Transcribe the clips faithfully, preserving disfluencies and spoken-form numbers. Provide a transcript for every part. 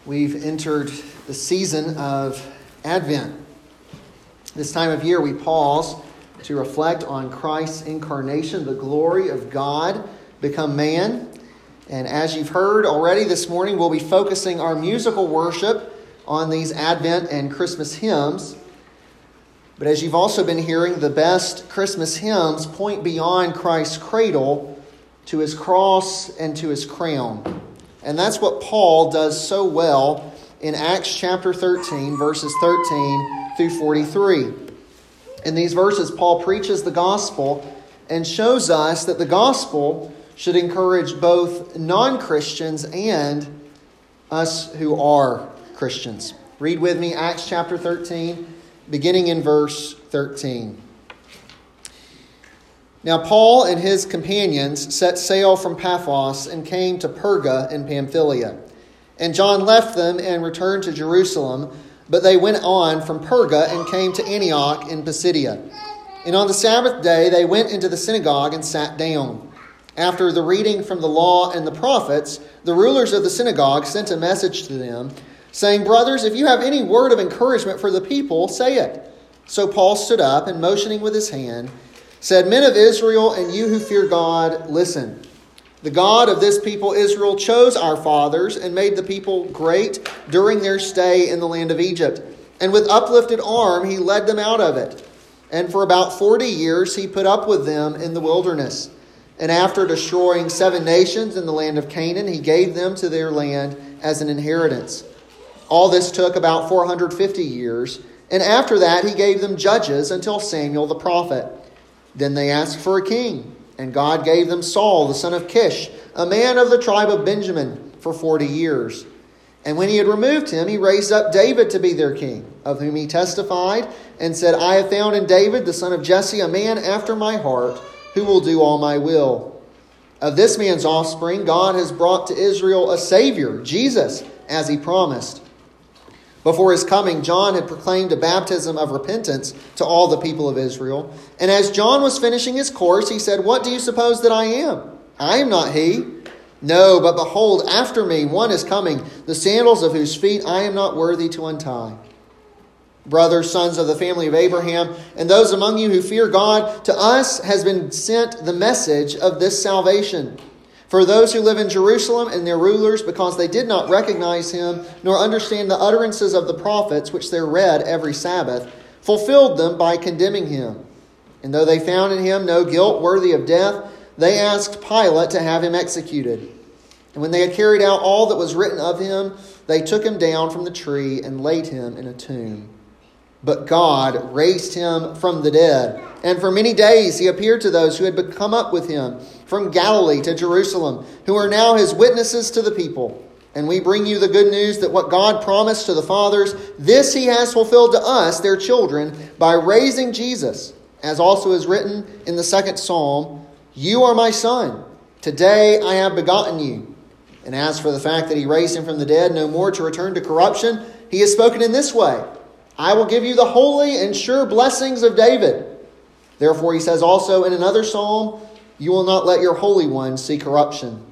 We've entered the season of Advent. This time of year we pause to reflect on Christ's incarnation, the glory of God become man. And as you've heard already this morning, we'll be focusing our musical worship on these Advent and Christmas hymns. But as you've also been hearing, the best Christmas hymns point beyond Christ's cradle to his cross and to his crown. And that's what Paul does so well in Acts chapter thirteen, verses thirteen through forty-three. In these verses, Paul preaches the gospel and shows us that the gospel should encourage both non-Christians and us who are Christians. Read with me Acts chapter thirteen, beginning in verse thirteen. Now Paul and his companions set sail from Paphos and came to Perga in Pamphylia. And John left them and returned to Jerusalem, but they went on from Perga and came to Antioch in Pisidia. And on the Sabbath day they went into the synagogue and sat down. After the reading from the law and the prophets, the rulers of the synagogue sent a message to them, saying, "Brothers, if you have any word of encouragement for the people, say it." So Paul stood up and motioning with his hand, said, "Men of Israel, and you who fear God, listen. The God of this people Israel chose our fathers and made the people great during their stay in the land of Egypt. And with uplifted arm he led them out of it. And for about forty years he put up with them in the wilderness. And after destroying seven nations in the land of Canaan, he gave them to their land as an inheritance. All this took about four hundred fifty years. And after that he gave them judges until Samuel the prophet. Then they asked for a king, and God gave them Saul, the son of Kish, a man of the tribe of Benjamin, for forty years. And when he had removed him, he raised up David to be their king, of whom he testified and said, I have found in David, the son of Jesse, a man after my heart, who will do all my will. Of this man's offspring, God has brought to Israel a Savior, Jesus, as he promised. Before his coming, John had proclaimed a baptism of repentance to all the people of Israel. And as John was finishing his course, he said, What do you suppose that I am? I am not he. No, but behold, after me one is coming, the sandals of whose feet I am not worthy to untie. Brothers, sons of the family of Abraham, and those among you who fear God, to us has been sent the message of this salvation. For those who live in Jerusalem and their rulers, because they did not recognize him, nor understand the utterances of the prophets, which they read every Sabbath, fulfilled them by condemning him. And though they found in him no guilt worthy of death, they asked Pilate to have him executed. And when they had carried out all that was written of him, they took him down from the tree and laid him in a tomb. But God raised him from the dead. And for many days he appeared to those who had come up with him from Galilee to Jerusalem, who are now his witnesses to the people. And we bring you the good news that what God promised to the fathers, this he has fulfilled to us, their children, by raising Jesus. As also is written in the second psalm, You are my son. Today I have begotten you. And as for the fact that he raised him from the dead, no more to return to corruption, he has spoken in this way, I will give you the holy and sure blessings of David. Therefore, he says also in another psalm, You will not let your Holy One see corruption.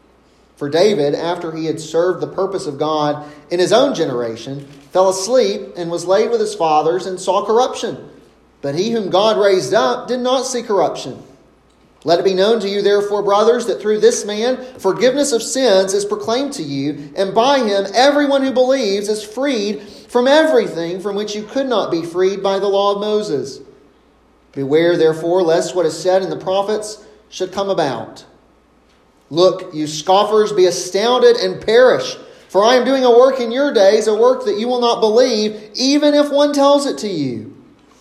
For David, after he had served the purpose of God in his own generation, fell asleep and was laid with his fathers and saw corruption. But he whom God raised up did not see corruption. Let it be known to you, therefore, brothers, that through this man forgiveness of sins is proclaimed to you, and by him everyone who believes is freed from everything from which you could not be freed by the law of Moses. Beware, therefore, lest what is said in the prophets should come about. Look, you scoffers, be astounded and perish, for I am doing a work in your days, a work that you will not believe, even if one tells it to you.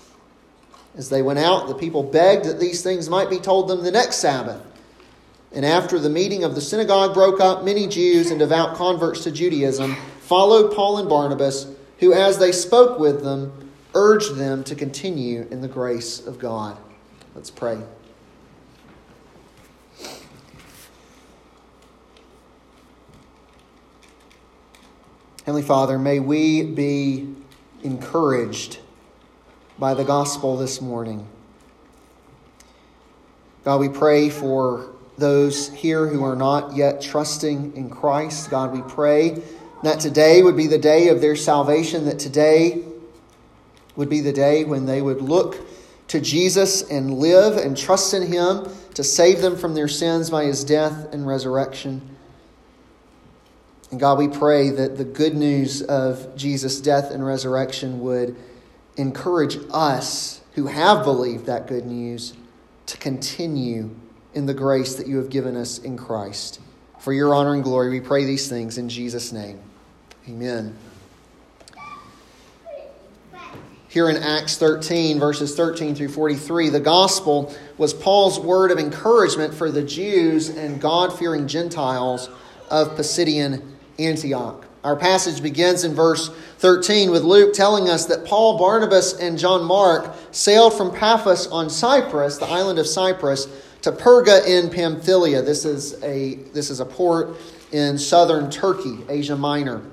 As they went out, the people begged that these things might be told them the next Sabbath. And after the meeting of the synagogue broke up, many Jews and devout converts to Judaism followed Paul and Barnabas, who, as they spoke with them, urged them to continue in the grace of God. Let's pray. Heavenly Father, may we be encouraged by the gospel this morning. God, we pray for those here who are not yet trusting in Christ. God, we pray that today would be the day of their salvation, that today would be the day when they would look to Jesus and live and trust in Him to save them from their sins by His death and resurrection. And God, we pray that the good news of Jesus' death and resurrection would encourage us who have believed that good news to continue in the grace that you have given us in Christ. For your honor and glory, we pray these things in Jesus' name. Amen. Here in Acts thirteen, verses thirteen through forty-three, the gospel was Paul's word of encouragement for the Jews and God-fearing Gentiles of Pisidian Antioch. Our passage begins in verse thirteen with Luke telling us that Paul, Barnabas, and John Mark sailed from Paphos on Cyprus, the island of Cyprus, to Perga in Pamphylia. This is a, this is a port in southern Turkey, Asia Minor.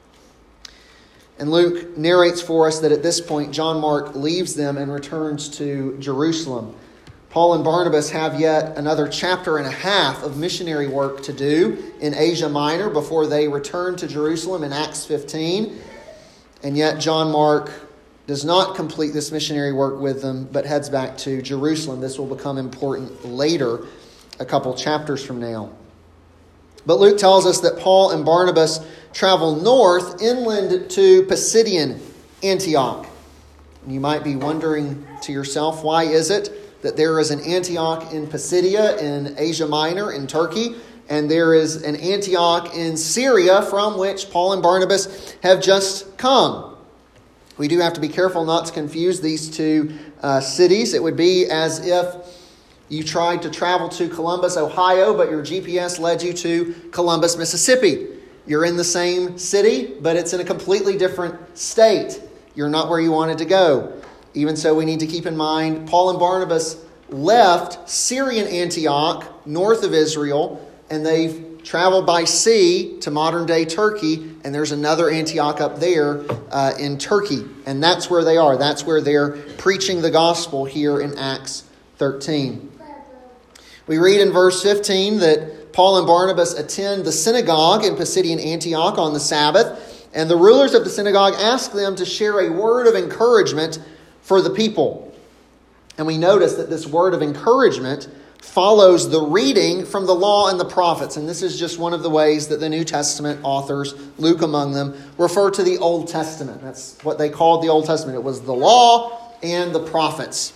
And Luke narrates for us that at this point, John Mark leaves them and returns to Jerusalem. Paul and Barnabas have yet another chapter and a half of missionary work to do in Asia Minor before they return to Jerusalem in Acts fifteen. And yet John Mark does not complete this missionary work with them, but heads back to Jerusalem. This will become important later, a couple chapters from now. But Luke tells us that Paul and Barnabas travel north inland to Pisidian Antioch. And you might be wondering to yourself, why is it that there is an Antioch in Pisidia in Asia Minor in Turkey, and there is an Antioch in Syria from which Paul and Barnabas have just come? We do have to be careful not to confuse these two uh, cities. It would be as if you tried to travel to Columbus, Ohio, but your G P S led you to Columbus, Mississippi. You're in the same city, but it's in a completely different state. You're not where you wanted to go. Even so, we need to keep in mind, Paul and Barnabas left Syrian Antioch, north of Israel, and they've traveled by sea to modern-day Turkey, and there's another Antioch up there uh, in Turkey. And that's where they are. That's where they're preaching the gospel here in Acts thirteen. We read in verse fifteen that Paul and Barnabas attend the synagogue in Pisidian Antioch on the Sabbath, and the rulers of the synagogue ask them to share a word of encouragement for the people. And we notice that this word of encouragement follows the reading from the law and the prophets. And this is just one of the ways that the New Testament authors, Luke among them, refer to the Old Testament. That's what they called the Old Testament. It was the law and the prophets.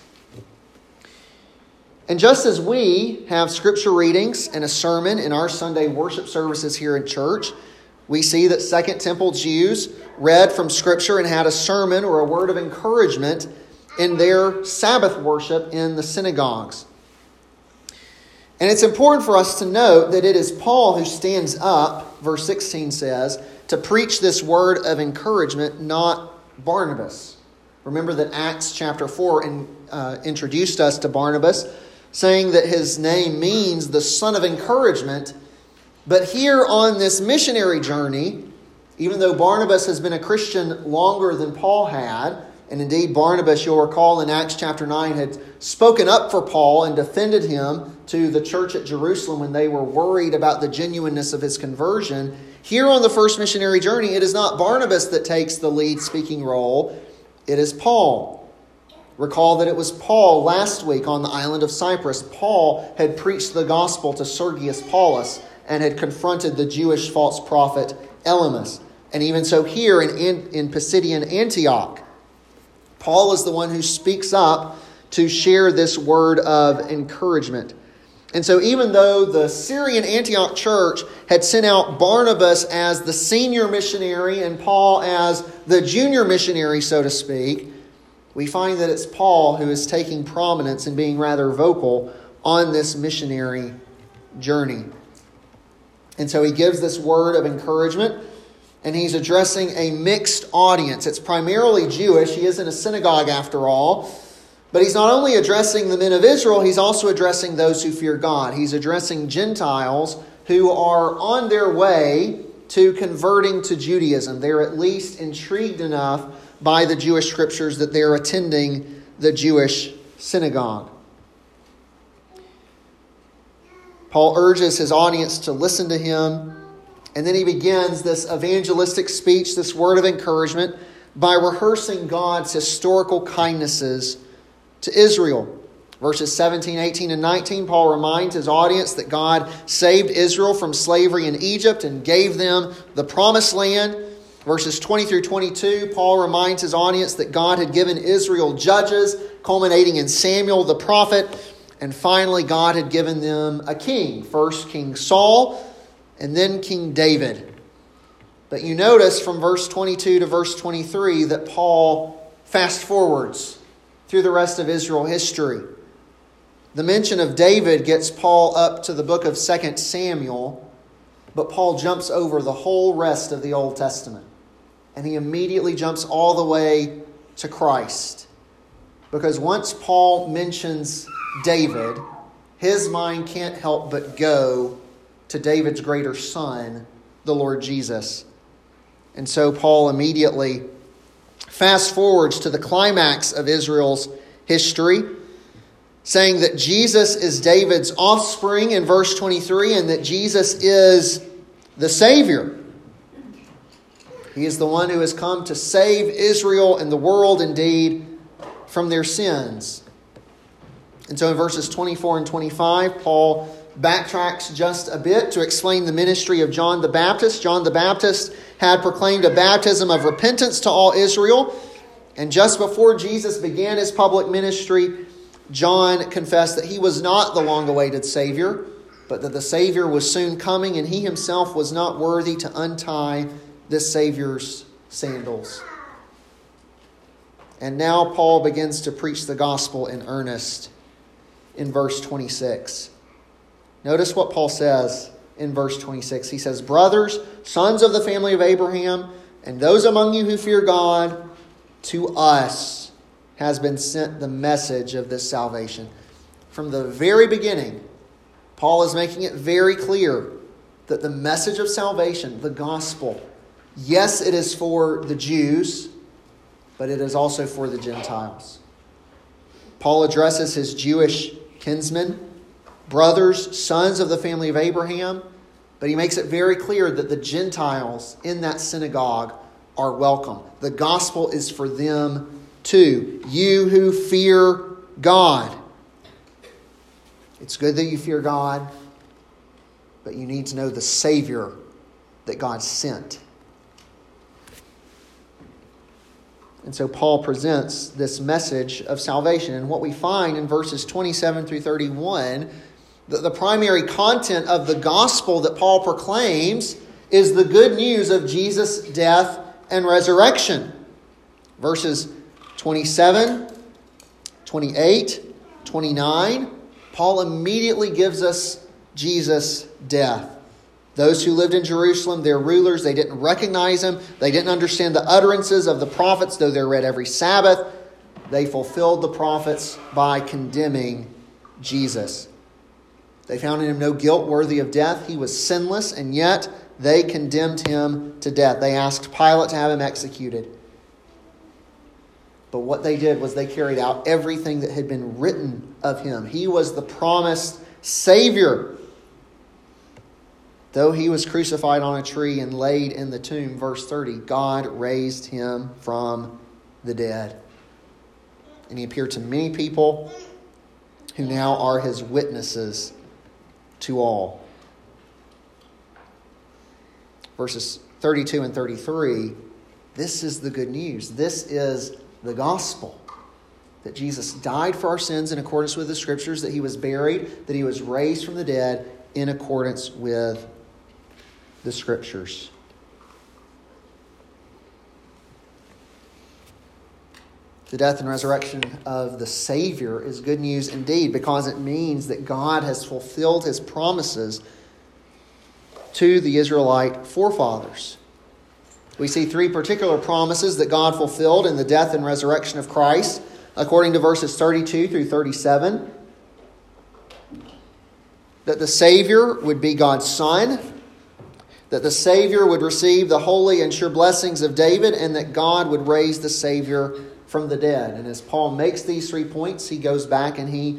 And just as we have scripture readings and a sermon in our Sunday worship services here at church, we see that Second Temple Jews read from scripture and had a sermon or a word of encouragement in their Sabbath worship in the synagogues. And it's important for us to note that it is Paul who stands up, verse sixteen says, to preach this word of encouragement, not Barnabas. Remember that Acts chapter four in, uh, introduced us to Barnabas, saying that his name means the son of encouragement. But here on this missionary journey, even though Barnabas has been a Christian longer than Paul had, and indeed Barnabas, you'll recall in Acts chapter nine, had spoken up for Paul and defended him to the church at Jerusalem when they were worried about the genuineness of his conversion. Here on the first missionary journey, it is not Barnabas that takes the lead speaking role, it is Paul. Recall that it was Paul last week on the island of Cyprus. Paul had preached the gospel to Sergius Paulus and had confronted the Jewish false prophet Elymas. And even so here in, in, in Pisidian Antioch, Paul is the one who speaks up to share this word of encouragement. And so even though the Syrian Antioch church had sent out Barnabas as the senior missionary and Paul as the junior missionary, so to speak, we find that it's Paul who is taking prominence and being rather vocal on this missionary journey. And so he gives this word of encouragement, and he's addressing a mixed audience. It's primarily Jewish. He is in a synagogue after all. But he's not only addressing the men of Israel, he's also addressing those who fear God. He's addressing Gentiles who are on their way to converting to Judaism. They're at least intrigued enough by the Jewish scriptures that they're attending the Jewish synagogue. Paul urges his audience to listen to him And then he begins this evangelistic speech, this word of encouragement, by rehearsing God's historical kindnesses to Israel. Verses seventeen, eighteen, and nineteen, Paul reminds his audience that God saved Israel from slavery in Egypt and gave them the promised land. Verses twenty through twenty-two, Paul reminds his audience that God had given Israel judges, culminating in Samuel the prophet. And finally, God had given them a king. First King Saul, and then King David. But you notice from verse twenty-two to verse twenty-three that Paul fast forwards through the rest of Israel history. The mention of David gets Paul up to the book of Second Samuel, but Paul jumps over the whole rest of the Old Testament. And he immediately jumps all the way to Christ. Because once Paul mentions David, his mind can't help but go to David's greater son, the Lord Jesus. And so Paul immediately fast forwards to the climax of Israel's history, saying that Jesus is David's offspring in verse twenty-three, and that Jesus is the Savior. He is the one who has come to save Israel and the world indeed from their sins. And so in verses twenty-four and twenty-five, Paul backtracks just a bit to explain the ministry of John the Baptist. John the Baptist had proclaimed a baptism of repentance to all Israel. And just before Jesus began his public ministry, John confessed that he was not the long-awaited Savior, but that the Savior was soon coming, and he himself was not worthy to untie this Savior's sandals. And now Paul begins to preach the gospel in earnest in verse twenty-six. Notice what Paul says in verse twenty-six. He says, "Brothers, sons of the family of Abraham, and those among you who fear God, to us has been sent the message of this salvation." From the very beginning, Paul is making it very clear that the message of salvation, the gospel, yes, it is for the Jews, but it is also for the Gentiles. Paul addresses his Jewish kinsmen, brothers, sons of the family of Abraham, but he makes it very clear that the Gentiles in that synagogue are welcome. The gospel is for them too. You who fear God. It's good that you fear God, but you need to know the Savior that God sent. And so Paul presents this message of salvation. And what we find in verses twenty-seven through thirty-one, that the primary content of the gospel that Paul proclaims is the good news of Jesus' death and resurrection. Verses twenty-seven, twenty-eight, twenty-nine, Paul immediately gives us Jesus' death. Those who lived in Jerusalem, their rulers, they didn't recognize him. They didn't understand the utterances of the prophets, though they're read every Sabbath. They fulfilled the prophets by condemning Jesus. They found in him no guilt worthy of death. He was sinless, and yet they condemned him to death. They asked Pilate to have him executed. But what they did was they carried out everything that had been written of him. He was the promised Savior. Though he was crucified on a tree and laid in the tomb, verse thirty, God raised him from the dead. And he appeared to many people who now are his witnesses to all. Verses thirty-two and thirty-three, this is the good news. This is the gospel. That Jesus died for our sins in accordance with the Scriptures, that he was buried, that he was raised from the dead in accordance with the Scriptures. The death and resurrection of the Savior is good news indeed, because it means that God has fulfilled his promises to the Israelite forefathers. We see three particular promises that God fulfilled in the death and resurrection of Christ, according to verses thirty-two through thirty-seven. That the Savior would be God's Son, that the Savior would receive the holy and sure blessings of David, and that God would raise the Savior from the dead. And as Paul makes these three points, he goes back and he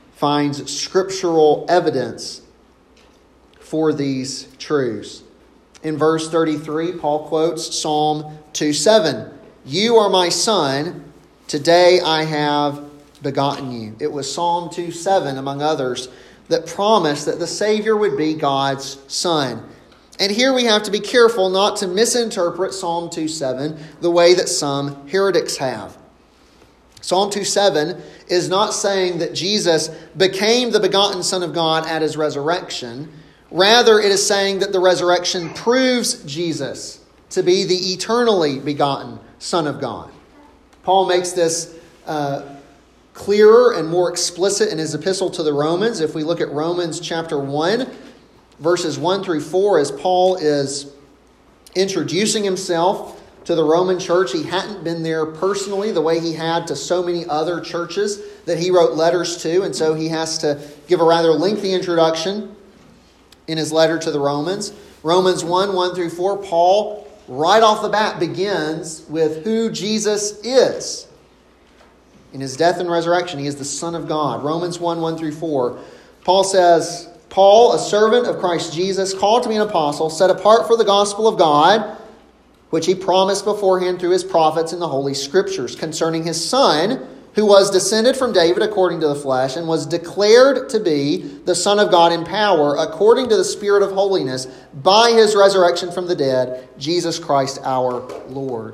finds scriptural evidence for these truths. In verse thirty-three, Paul quotes Psalm two seven. You are my son, today I have begotten you. It was Psalm two seven, among others, that promised that the Savior would be God's son. And here we have to be careful not to misinterpret Psalm two seven the way that some heretics have. Psalm two seven is not saying that Jesus became the begotten Son of God at his resurrection. Rather, it is saying that the resurrection proves Jesus to be the eternally begotten Son of God. Paul makes this uh, clearer and more explicit in his epistle to the Romans. If we look at Romans chapter one, verses one through four, as Paul is introducing himself to the Roman church. He hadn't been there personally the way he had to so many other churches that he wrote letters to, and so he has to give a rather lengthy introduction in his letter to the Romans. Romans one, one through four, Paul, right off the bat, begins with who Jesus is. In his death and resurrection, he is the Son of God. Romans one, one through four, Paul says, Paul, a servant of Christ Jesus, called to be an apostle, set apart for the gospel of God, which he promised beforehand through his prophets in the Holy Scriptures, concerning his Son, who was descended from David according to the flesh, and was declared to be the Son of God in power, according to the Spirit of holiness, by his resurrection from the dead, Jesus Christ our Lord.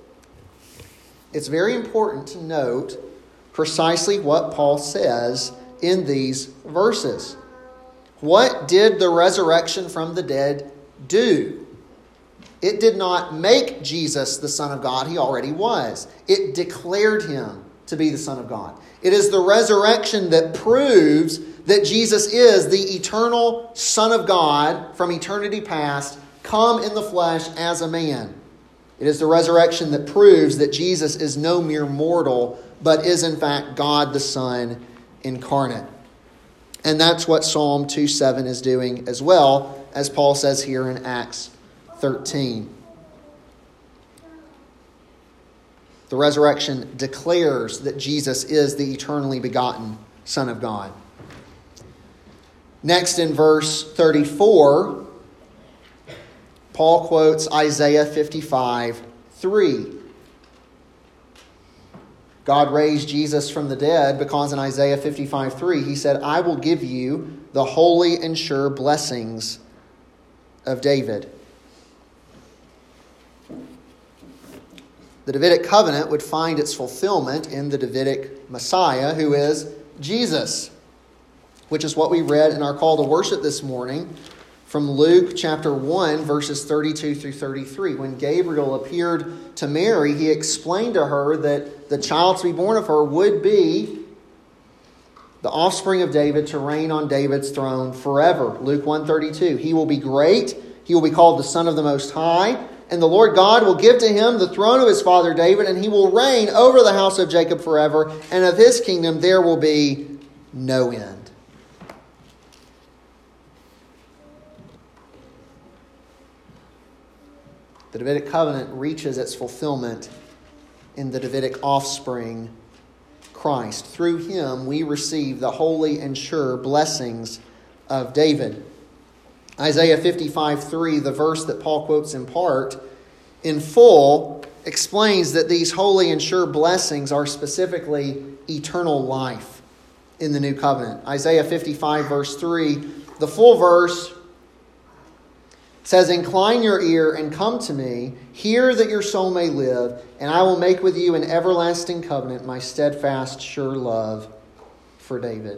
It's very important to note precisely what Paul says in these verses. What did the resurrection from the dead do? It did not make Jesus the Son of God. He already was. It declared him to be the Son of God. It is the resurrection that proves that Jesus is the eternal Son of God from eternity past, come in the flesh as a man. It is the resurrection that proves that Jesus is no mere mortal, but is in fact God the Son incarnate. And that's what Psalm two seven is doing as well, as Paul says here in Acts thirteen. The resurrection declares that Jesus is the eternally begotten Son of God. Next, in verse thirty-four, Paul quotes Isaiah fifty-five three. God raised Jesus from the dead because in Isaiah fifty-five three he said, I will give you the holy and sure blessings of David. The Davidic covenant would find its fulfillment in the Davidic Messiah, who is Jesus, which is what we read in our call to worship this morning from Luke chapter one, verses thirty-two through thirty-three. When Gabriel appeared to Mary, he explained to her that the child to be born of her would be the offspring of David to reign on David's throne forever. Luke one thirty-two. He will be great. He will be called the Son of the Most High. And the Lord God will give to him the throne of his father David, and he will reign over the house of Jacob forever, and of his kingdom there will be no end. The Davidic covenant reaches its fulfillment in the Davidic offspring, Christ. Through him we receive the holy and sure blessings of David. Isaiah fifty-five three, the verse that Paul quotes in part, in full, explains that these holy and sure blessings are specifically eternal life in the new covenant. Isaiah fifty-five verse three, the full verse says, Incline your ear and come to me, hear that your soul may live, and I will make with you an everlasting covenant, my steadfast, sure love for David.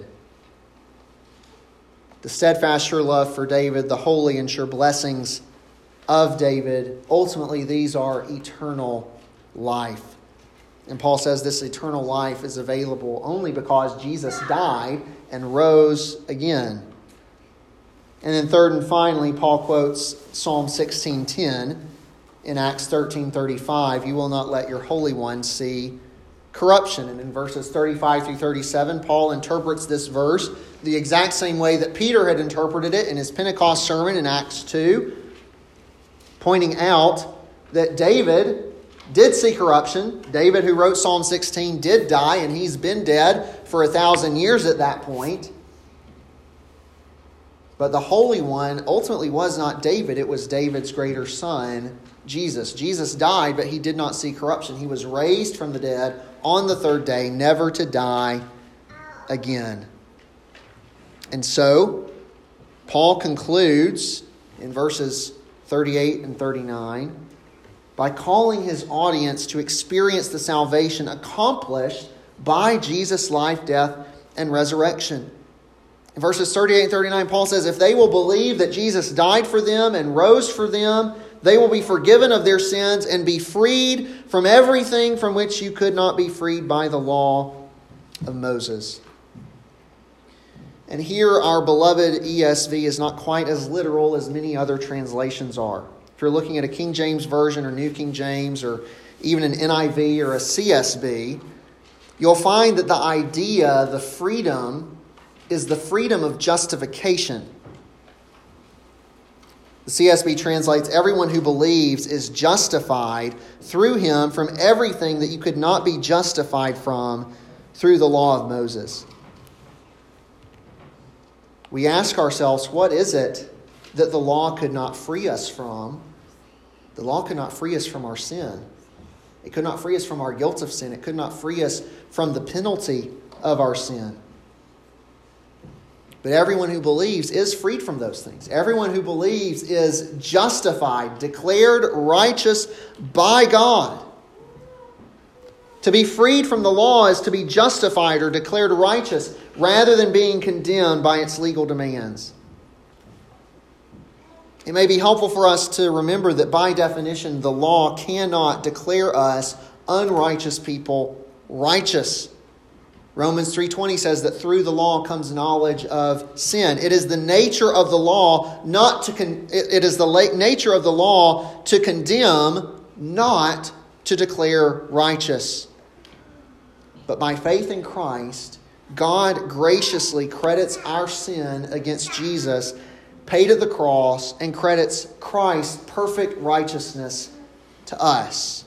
The steadfast, sure love for David, the holy and sure blessings of David. Ultimately, these are eternal life. And Paul says this eternal life is available only because Jesus died and rose again. And then third and finally, Paul quotes Psalm sixteen ten in Acts thirteen thirty-five. You will not let your Holy One see corruption. And in verses thirty-five through thirty-seven, Paul interprets this verse the exact same way that Peter had interpreted it in his Pentecost sermon in Acts two, pointing out that David did see corruption. David, who wrote Psalm sixteen, did die, and he's been dead for a thousand years at that point. But the Holy One ultimately was not David. It was David's greater son, Jesus. Jesus died, but he did not see corruption. He was raised from the dead on the third day, never to die again. And so, Paul concludes in verses thirty-eight and thirty-nine by calling his audience to experience the salvation accomplished by Jesus' life, death, and resurrection. In verses thirty-eight and thirty-nine, Paul says, if they will believe that Jesus died for them and rose for them, they will be forgiven of their sins and be freed from everything from which you could not be freed by the law of Moses. And here our beloved E S V is not quite as literal as many other translations are. If you're looking at a King James Version or New King James or even an N I V or a C S B, you'll find that the idea, the freedom, is the freedom of justification. The C S B translates, everyone who believes is justified through him from everything that you could not be justified from through the law of Moses. We ask ourselves, what is it that the law could not free us from? The law could not free us from our sin. It could not free us from our guilt of sin. It could not free us from the penalty of our sin. But everyone who believes is freed from those things. Everyone who believes is justified, declared righteous by God. To be freed from the law is to be justified or declared righteous rather than being condemned by its legal demands. It may be helpful for us to remember that by definition, the law cannot declare us unrighteous people righteous. Romans three twenty says that through the law comes knowledge of sin. It is the nature of the law not to con- it is the nature of the law to condemn, not to declare righteous. But by faith in Christ, God graciously credits our sin against Jesus, paid at the cross, and credits Christ's perfect righteousness to us.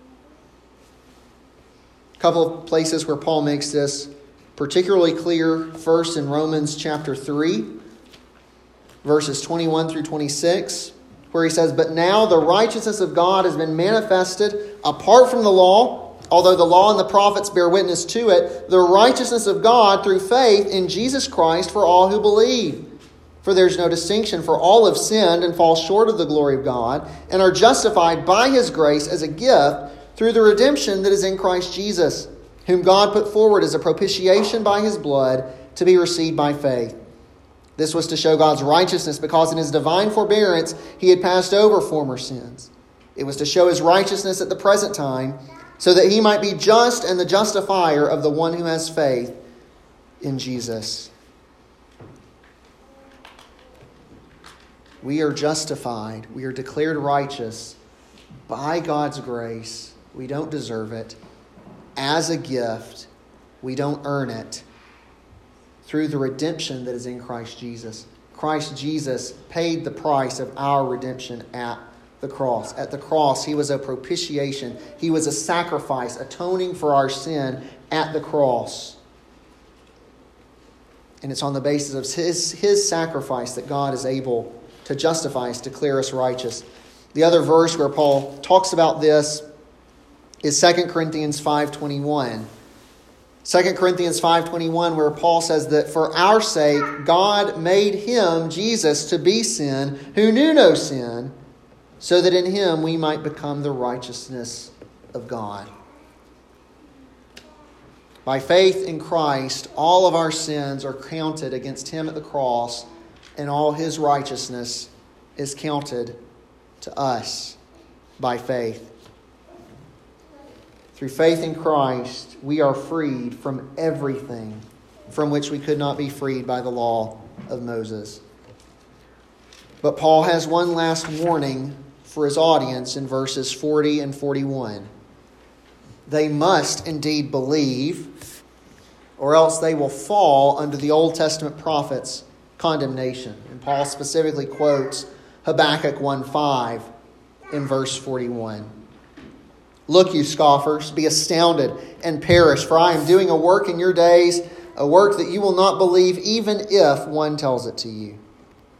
A couple of places where Paul makes this particularly clear. First in Romans chapter three, verses twenty-one through twenty-six, where he says, "But now the righteousness of God has been manifested apart from the law, although the law and the prophets bear witness to it, the righteousness of God through faith in Jesus Christ for all who believe. For there's no distinction, for all have sinned and fall short of the glory of God, and are justified by his grace as a gift through the redemption that is in Christ Jesus, whom God put forward as a propitiation by his blood to be received by faith. This was to show God's righteousness, because in his divine forbearance he had passed over former sins. It was to show his righteousness at the present time, so that he might be just and the justifier of the one who has faith in Jesus." We are justified. We are declared righteous by God's grace. We don't deserve it. As a gift, we don't earn it. Through the redemption that is in Christ Jesus. Christ Jesus paid the price of our redemption at the cross. At the cross, he was a propitiation. He was a sacrifice, atoning for our sin at the cross. And it's on the basis of his, his sacrifice that God is able to justify us, declare us righteous. The other verse where Paul talks about this is Second Corinthians five twenty-one. Second Corinthians five twenty-one, where Paul says that for our sake God made him, Jesus, to be sin, who knew no sin, so that in him we might become the righteousness of God. By faith in Christ, all of our sins are counted against him at the cross, and all his righteousness is counted to us by faith. Through faith in Christ, we are freed from everything from which we could not be freed by the law of Moses. But Paul has one last warning for his audience in verses forty and forty-one. They must indeed believe, or else they will fall under the Old Testament prophets' condemnation. And Paul specifically quotes Habakkuk one five in verse forty-one. "Look, you scoffers, be astounded and perish, for I am doing a work in your days, a work that you will not believe even if one tells it to you."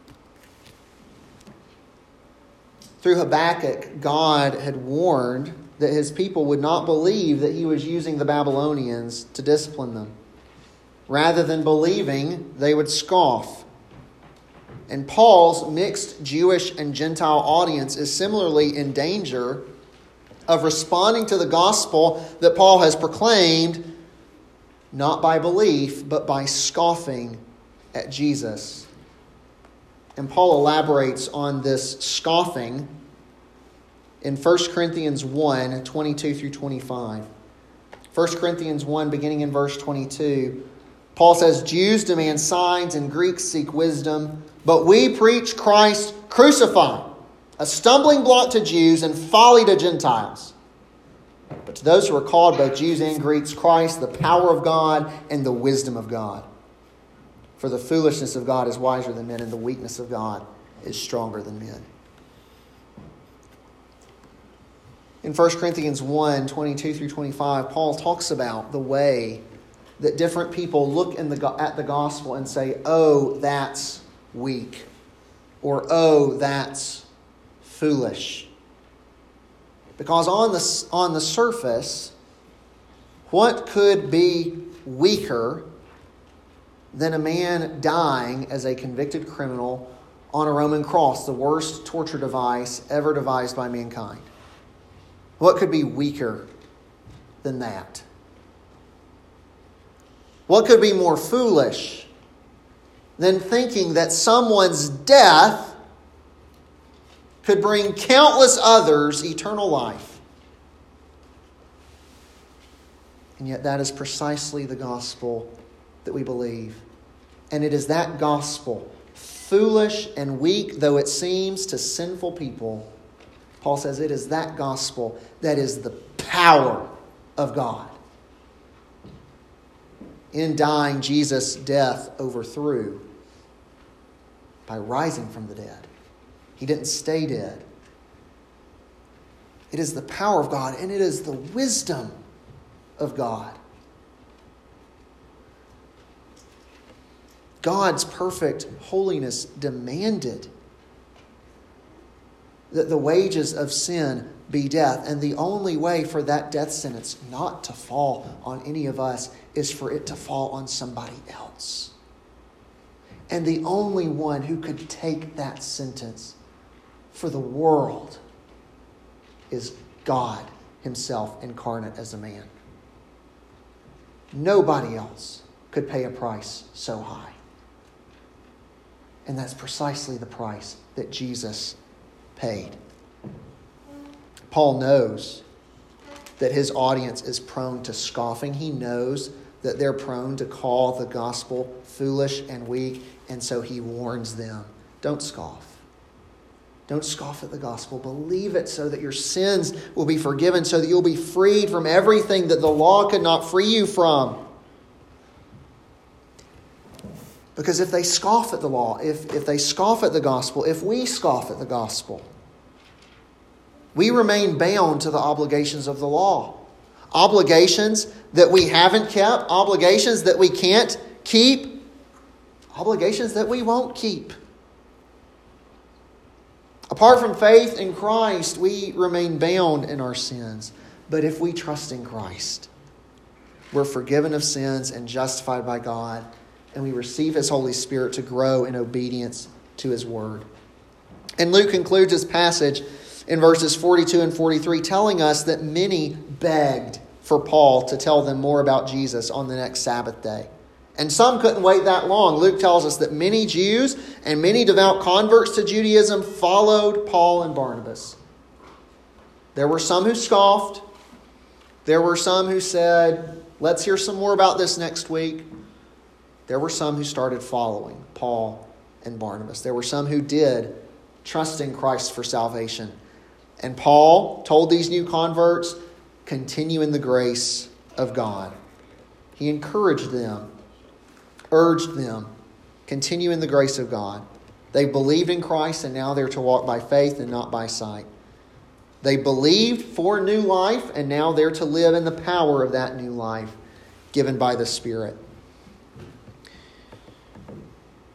Through Habakkuk, God had warned that his people would not believe that he was using the Babylonians to discipline them. Rather than believing, they would scoff. And Paul's mixed Jewish and Gentile audience is similarly in danger of responding to the gospel that Paul has proclaimed, not by belief, but by scoffing at Jesus. And Paul elaborates on this scoffing in First Corinthians one, twenty-two through twenty-five. First Corinthians one, beginning in verse twenty-two, Paul says, Jews demand signs and Greeks seek wisdom, but we preach Christ crucified, a stumbling block to Jews and folly to Gentiles. But to those who are called, both Jews and Greeks, Christ, the power of God and the wisdom of God. For the foolishness of God is wiser than men, and the weakness of God is stronger than men. In First Corinthians one, twenty-two through twenty-five, Paul talks about the way that different people look in the, at the gospel and say, oh, that's weak. Or, oh, that's foolish. Because on the, on the surface, what could be weaker than a man dying as a convicted criminal on a Roman cross, the worst torture device ever devised by mankind? What could be weaker than that? What could be more foolish than thinking that someone's death could bring countless others eternal life? And yet that is precisely the gospel that we believe. And it is that gospel, foolish and weak though it seems to sinful people, Paul says it is that gospel that is the power of God. In dying, Jesus' death overthrew by rising from the dead. He didn't stay dead. It is the power of God, and it is the wisdom of God. God's perfect holiness demanded that the wages of sin be death. And the only way for that death sentence not to fall on any of us is for it to fall on somebody else. And the only one who could take that sentence for the world is God himself incarnate as a man. Nobody else could pay a price so high. And that's precisely the price that Jesus paid. Paul knows that his audience is prone to scoffing. He knows that they're prone to call the gospel foolish and weak, and so he warns them, don't scoff. Don't scoff at the gospel. Believe it so that your sins will be forgiven, so that you'll be freed from everything that the law could not free you from. Because if they scoff at the law, if, if they scoff at the gospel, if we scoff at the gospel, we remain bound to the obligations of the law. Obligations that we haven't kept, obligations that we can't keep, obligations that we won't keep. Apart from faith in Christ, we remain bound in our sins. But if we trust in Christ, we're forgiven of sins and justified by God, and we receive His Holy Spirit to grow in obedience to His Word. And Luke concludes his passage in verses forty-two and forty-three, telling us that many begged for Paul to tell them more about Jesus on the next Sabbath day. And some couldn't wait that long. Luke tells us that many Jews and many devout converts to Judaism followed Paul and Barnabas. There were some who scoffed. There were some who said, let's hear some more about this next week. There were some who started following Paul and Barnabas. There were some who did trust in Christ for salvation. And Paul told these new converts, continue in the grace of God. He encouraged them, urged them, continue in the grace of God. They believed in Christ, and now they're to walk by faith and not by sight. They believed for new life, and now they're to live in the power of that new life given by the Spirit.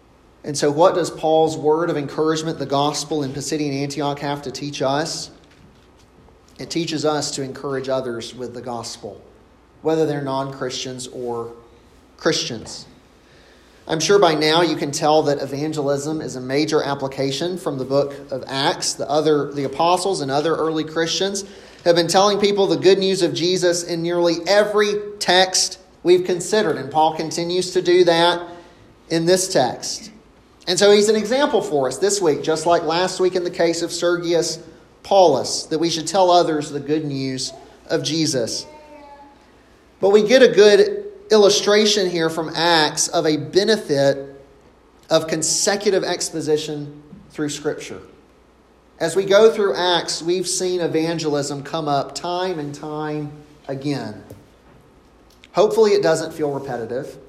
And so what does Paul's word of encouragement, the gospel in Pisidian Antioch, have to teach us? It teaches us to encourage others with the gospel, whether they're non-Christians or Christians. I'm sure by now you can tell that evangelism is a major application from the book of Acts. The other, the apostles and other early Christians have been telling people the good news of Jesus in nearly every text we've considered. And Paul continues to do that in this text. And so he's an example for us this week, just like last week in the case of Sergius Paulus, that we should tell others the good news of Jesus. But we get a good illustration here from Acts of a benefit of consecutive exposition through Scripture. As we go through Acts, we've seen evangelism come up time and time again. Hopefully it doesn't feel repetitive,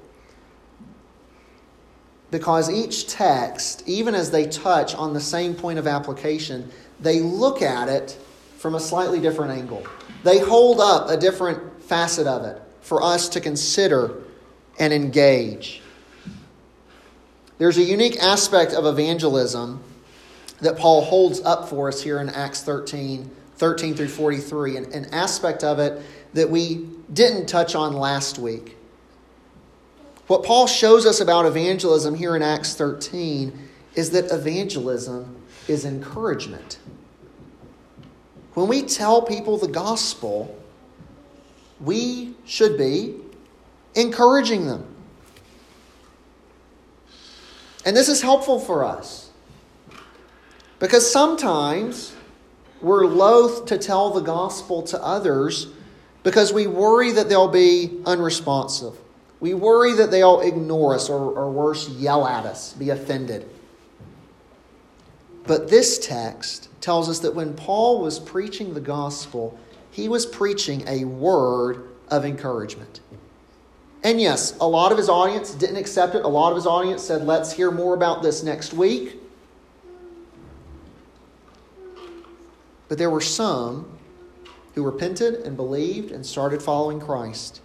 because each text, even as they touch on the same point of application, they look at it from a slightly different angle. They hold up a different facet of it for us to consider and engage. There's a unique aspect of evangelism that Paul holds up for us here in Acts thirteen, thirteen through forty-three, an, an aspect of it that we didn't touch on last week. What Paul shows us about evangelism here in Acts thirteen is that evangelism is encouragement. When we tell people the gospel, we should be encouraging them. And this is helpful for us, because sometimes we're loath to tell the gospel to others because we worry that they'll be unresponsive. We worry that they'll ignore us, or, or worse, yell at us, be offended. But this text tells us that when Paul was preaching the gospel, he was preaching a word of encouragement. And yes, a lot of his audience didn't accept it. A lot of his audience said, let's hear more about this next week. But there were some who repented and believed and started following Christ.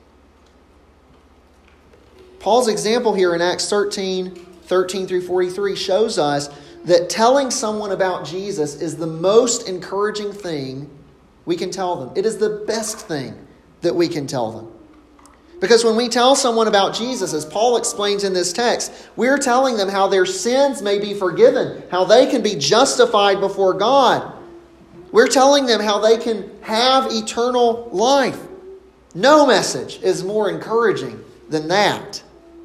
Paul's example here in Acts thirteen, thirteen through forty-three shows us that telling someone about Jesus is the most encouraging thing we can tell them. It is the best thing that we can tell them. Because when we tell someone about Jesus, as Paul explains in this text, we're telling them how their sins may be forgiven, how they can be justified before God. We're telling them how they can have eternal life. No message is more encouraging than that.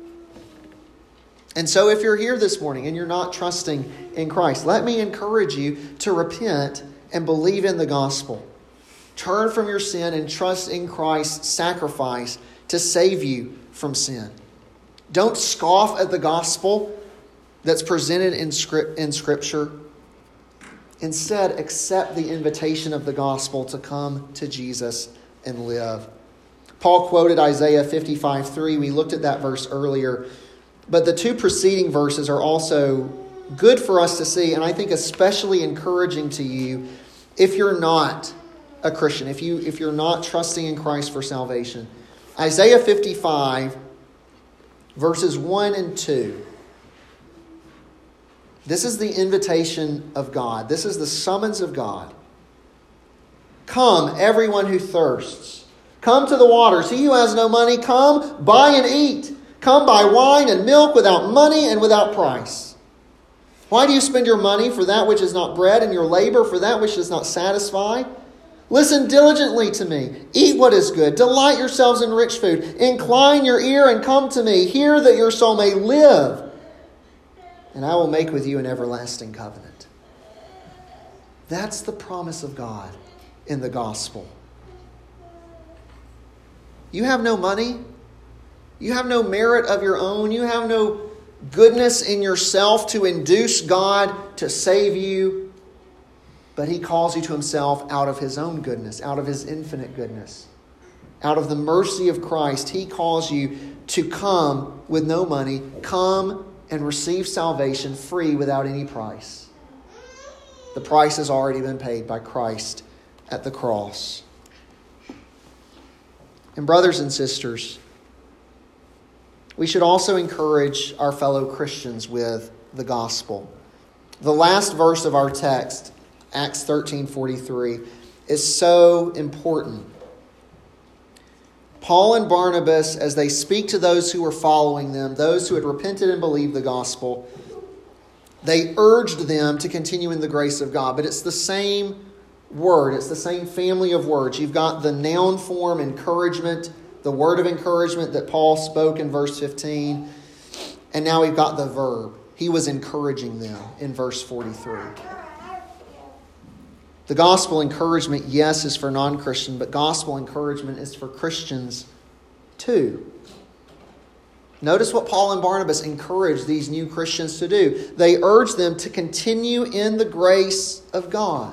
And so if you're here this morning and you're not trusting in Christ, let me encourage you to repent and believe in the gospel. Turn from your sin and trust in Christ's sacrifice to save you from sin. Don't scoff at the gospel that's presented in script, in Scripture. Instead, accept the invitation of the gospel to come to Jesus and live. Paul quoted Isaiah fifty-five three. We looked at that verse earlier. But the two preceding verses are also good for us to see, and I think especially encouraging to you if you're not a Christian, if, you, if you're not trusting in Christ for salvation. Isaiah fifty-five, verses one and two. This is the invitation of God. This is the summons of God. Come, everyone who thirsts. Come to the waters. He who has no money, come, buy and eat. Come buy wine and milk without money and without price. Why do you spend your money for that which is not bread, and your labor for that which does not satisfy? Listen diligently to me. Eat what is good. Delight yourselves in rich food. Incline your ear and come to me. Hear that your soul may live. And I will make with you an everlasting covenant. That's the promise of God in the gospel. You have no money. You have no merit of your own. You have no goodness in yourself to induce God to save you. But He calls you to Himself out of His own goodness, out of His infinite goodness. Out of the mercy of Christ, He calls you to come with no money. Come and receive salvation free without any price. The price has already been paid by Christ at the cross. And brothers and sisters, we should also encourage our fellow Christians with the gospel. The last verse of our text, Acts thirteen forty-three, is so important. Paul and Barnabas, as they speak to those who were following them, those who had repented and believed the gospel, they urged them to continue in the grace of God. But it's the same word. It's the same family of words. You've got the noun form, encouragement, the word of encouragement that Paul spoke in verse fifteen. And now we've got the verb. He was encouraging them in verse forty-three. The gospel encouragement, yes, is for non-Christian, but gospel encouragement is for Christians too. Notice what Paul and Barnabas encouraged these new Christians to do. They urged them to continue in the grace of God.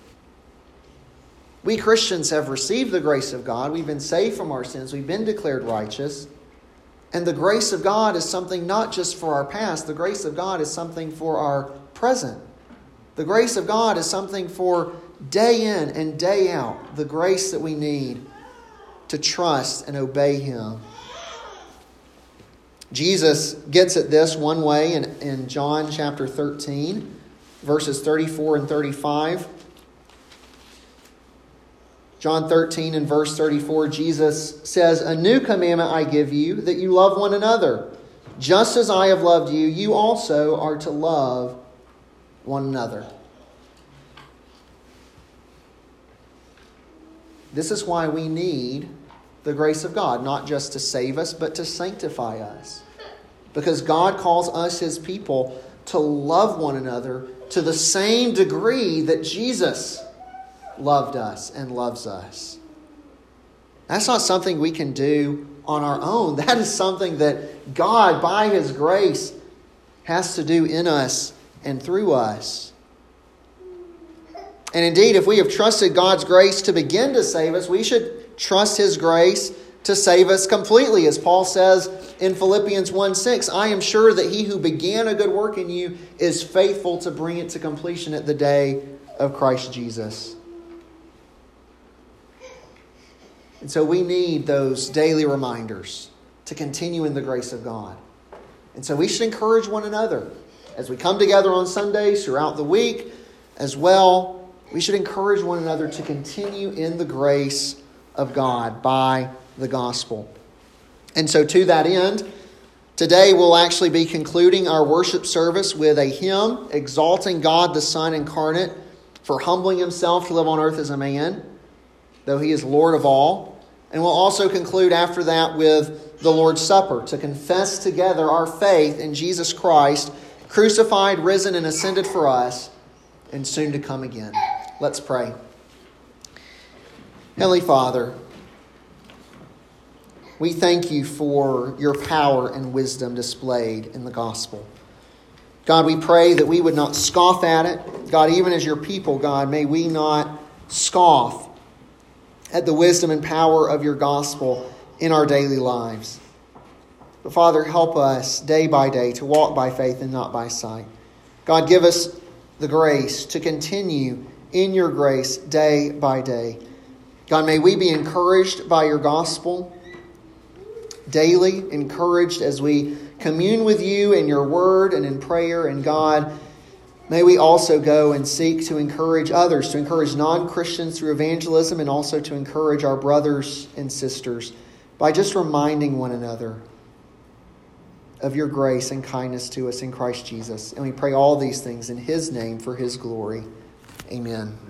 We Christians have received the grace of God. We've been saved from our sins. We've been declared righteous. And the grace of God is something not just for our past. The grace of God is something for our present. The grace of God is something for day in and day out. The grace that we need to trust and obey Him. Jesus gets at this one way in, in John chapter thirteen, verses thirty-four and thirty-five. John thirteen and verse thirty-four, Jesus says, "A new commandment I give you, that you love one another. Just as I have loved you, you also are to love one another." This is why we need the grace of God, not just to save us, but to sanctify us. Because God calls us His people to love one another to the same degree that Jesus loved us and loves us. That's not something we can do on our own. That is something that God, by His grace, has to do in us and through us. And indeed, if we have trusted God's grace to begin to save us, we should trust His grace to save us completely. As Paul says in Philippians one six, "I am sure that He who began a good work in you is faithful to bring it to completion at the day of Christ Jesus." And so we need those daily reminders to continue in the grace of God. And so we should encourage one another as we come together on Sundays throughout the week as well. We should encourage one another to continue in the grace of God by the gospel. And so to that end, today we'll actually be concluding our worship service with a hymn exalting God the Son incarnate for humbling Himself to live on earth as a man, though He is Lord of all. And we'll also conclude after that with the Lord's Supper to confess together our faith in Jesus Christ, crucified, risen, and ascended for us, and soon to come again. Let's pray. Heavenly Father, we thank You for Your power and wisdom displayed in the gospel. God, we pray that we would not scoff at it. God, even as Your people, God, may we not scoff at the wisdom and power of Your gospel in our daily lives. But Father, help us day by day to walk by faith and not by sight. God, give us the grace to continue in Your grace day by day. God, may we be encouraged by Your gospel daily, encouraged as we commune with You in Your word and in prayer. And God, may we also go and seek to encourage others, to encourage non-Christians through evangelism, and also to encourage our brothers and sisters by just reminding one another of Your grace and kindness to us in Christ Jesus. And we pray all these things in His name for His glory. Amen.